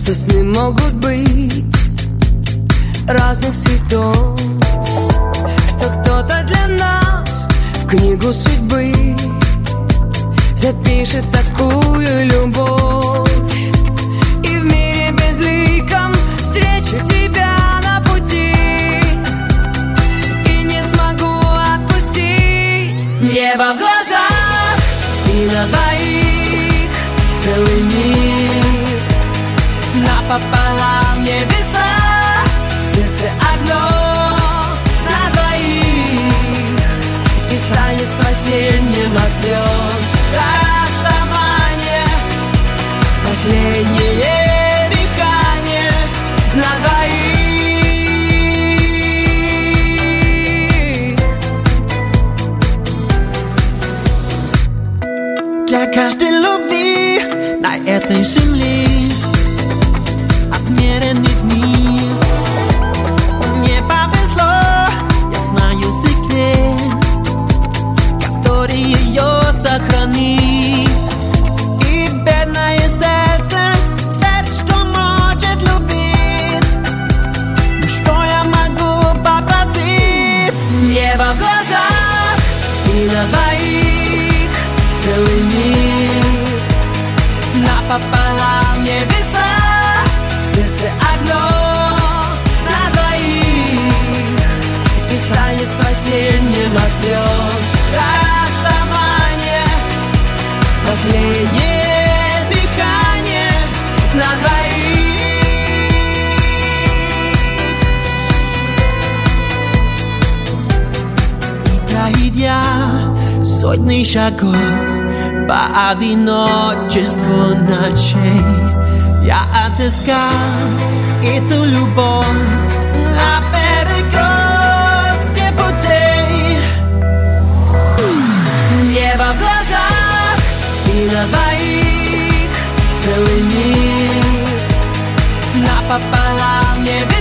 что сны могут быть разных цветов, что кто-то для нас в книгу судьбы запишет такую любовь. И в мире безликом встречу тебя на пути и не смогу отпустить. Небо в глазах и на двоих целый мир, напополам небеса, сердце одно на двоих, и станет спасением от слез расставание, последнее дыхание на двоих. Для каждой любви на этой земле отмерены дни. Мне повезло, я знаю секрет, который ее сохранит. И бедное сердце верит, что может любить. Ну что я могу попросить? Небо в глазах и на двоих целый мир, напополам небеса, сердце одно на двоих, и станет спасением от слез расставание, последнее дыхание на двоих. Пройдя сотни шагов по одиночеству ночей, я отыскал эту любовь на перекрестке путей. Небо в глазах и на двоих целый мир, напополам небеса,